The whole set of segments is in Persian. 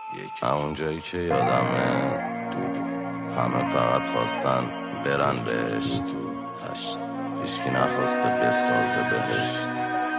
همون جایی که یادمه همه فقط خواستن برن بهشت، هیچکی نخواسته بسازه بهشت.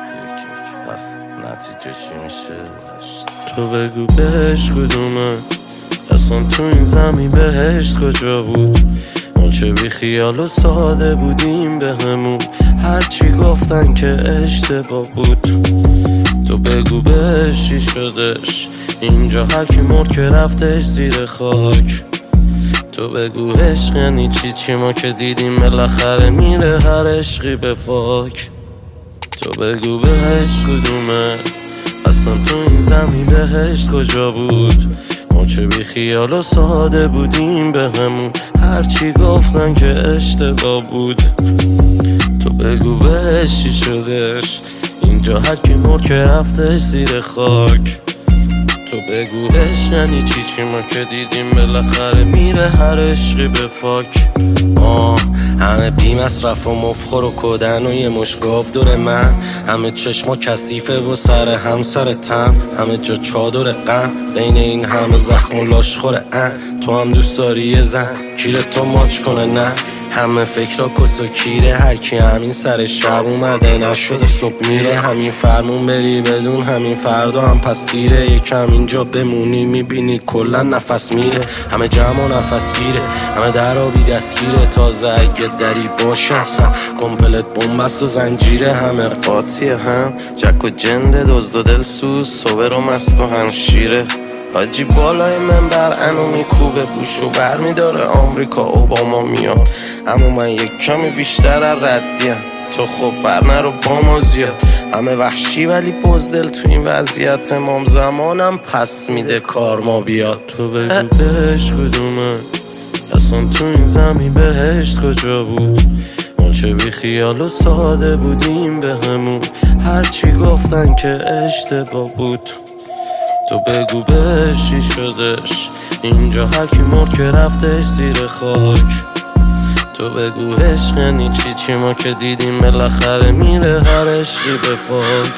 پس نتیجه چی میشه؟ تو بگو بهشت کدومه، اصلا تو این زمین بهشت کجا بود؟ ما چه بی خیال و ساده بودیم به همون، هرچی گفتن که اشتباه بود. تو بگو بهشت چی شدش، اینجا هرکی مرد که رفتش زیر خاک. تو بگو عشق یعنی چی ما که دیدیم بالاخره میره هر عشقی به فاک. تو بگو بهشت کدومه، اصلا تو این زمین بهشت کجا بود؟ ما چه بی خیال و ساده بودیم به همون، هرچی گفتن که اشتباه بود. تو بگو بهشت چی شدش، اینجا هرکی مرد که رفتش زیر خاک. تو بگو عشق یعنی چی ما که دیدیم بالاخره میره هر عشقی به فاک. همه بی مصرف و مفخور و کدن و یه مشگاف دور من، همه چشما کثیفه و سر هم سر تن، همه جا چادر غم بین این همه زخم و لاشخور تو هم دوست داری یه زن کیره تو ماچ کنه؟ نه همه فکرها کس و کیره، هرکی همین سر شب اومده نشده صبح میره. همین فرمون بری بدون همین فردا هم پس دیره، یکم اینجا بمونی میبینی کلا نفس میره. همه جمع و نفس گیره، همه درابی دستگیره، تازه اگه دری باشه اصلا کمپلت بومبست و زنجیره. همه قاطیه هم جک و جنده، دزد و دلسوز، صبر و مست و همشیره. حاجی بالای منبر انو میکوبه بوشو بر میداره آمریکا اوباما میاد، اما من یک کمی بیشتر ردیم. تو خب برنه رو با ما زیاد، همه وحشی ولی بزدل تو این وضعیت، امام زمانم پس میده کار ما بیاد. تو بگو بهشت کدومه، اصلا تو این زمین بهشت کجا بود؟ ما چه بی خیال و ساده بودیم به همون، هرچی گفتن که اشتباه بود. تو بگو بهشت چی شدش، اینجا هرکی مرد که رفتش زیر خاک. تو بگو عشق یعنی چی ما که دیدیم بالاخره میره هر عشقی به فاک.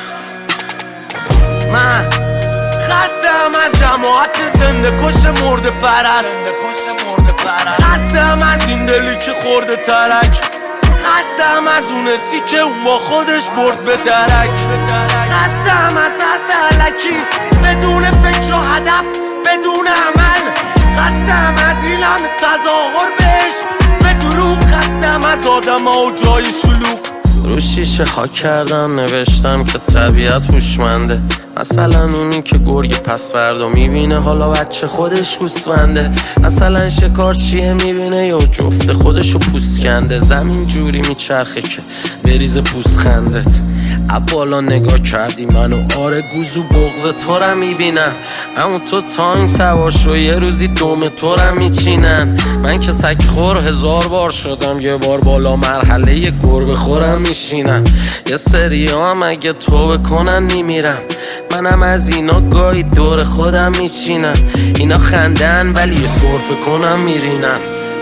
من خستم از جماعت زنده کش مرده پرست، خستم از این دلی که خورده ترک، خستم از اون سی که اون با خودش برد به درک، خستم از حرف علکی بدون فکر و هدف بدون عمل، خستم از این همه تظاهر بهش به دروغ، خستم از آدم ها و جای شلوغ. رو شیشه خاک کردم نوشتم که طبیعت هوشمنده، مثلا اونی که گرگ پس فردا میبینه حالا بچه خودش گوسفنده، مثلا شکارچیه میبینه یا جفت خودشو پوست کنده. زمین جوری میچرخه که بریز پوست خندت، بالا نگاه کردی منو آره گوزو بغض تو رو میبینم، اما تو تانگ سوار شو یه روزی دوم تو رو میچینن. من که سگ خور 1000 بار شدم، یه بار بالا مرحله یه گربه خورم میشینم. یه سری هم اگه تو بکنن میمیرم، منم از اینا گاهی دور خودم میچینم. اینا خندن ولی یه سرفه کنم میرینم.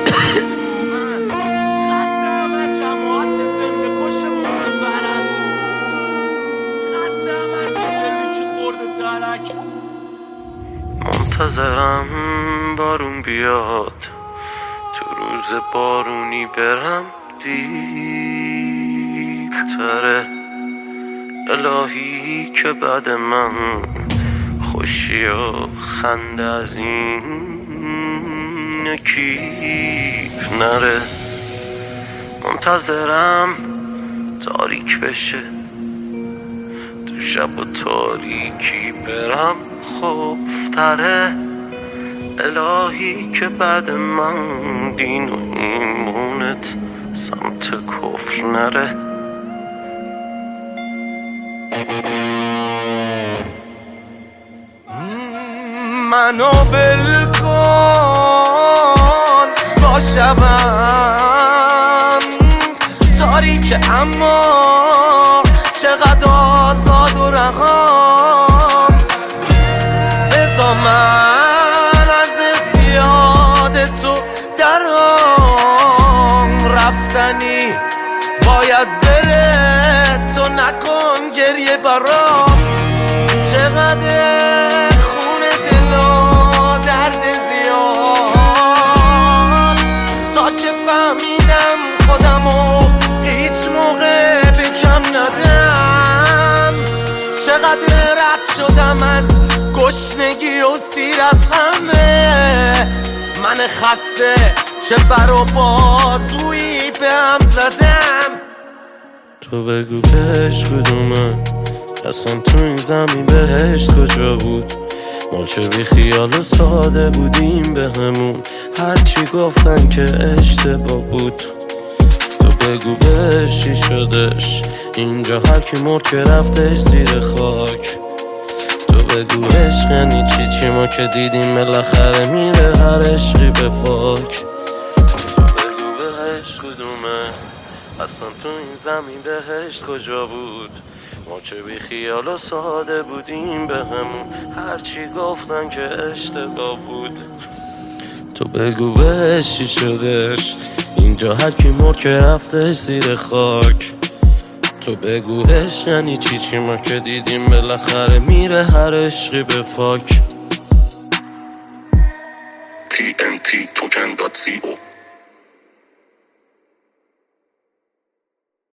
منتظرم بارون بیاد، تو روز بارونی برم دیپتره. الهی که بعد من خوشی و خنده از این کیف نره. منتظرم تاریک بشه، تو شب و تاریکی برم خوفتره. الهی که بعد من دین و ایمونت سمت کفر نره. منو بلکن با شبم تاریک، اما چقدر آزاد و رقم. بذار من از اتیاد تو درام رفتنی باید بره، تو نکن گریه برام. چقدر خون دلو رد شدم از گشنگی و سیر از همه. من خسته چه بر و بازویی به هم زدم. تو بگو بهش کدومه، اصلا تو این زمین بهشت کجا بود؟ ما چه بی خیال و ساده بودیم به همون، هرچی گفتن که اشتباه بود. تو بگو بهش چی شدش، اینجا هر کی مرد که رفتش زیر خاک. تو بگو عشق یعنی چی ما که دیدیم بالاخره میره هر عشقی به فاک. تو بگو بهش کدومه، اصلا تو این زمین بهشت کجا بود؟ ما چه بی خیال و ساده بودیم به همون، هرچی گفتن که اشتباه بود. تو بگو بهش چی شدش، اینجا هر کی مرد که رفتش زیر خاک. تو بگو عشق یعنی چی ما که دیدیم بالاخره میره هر عشقی به فاک. TNT Token.co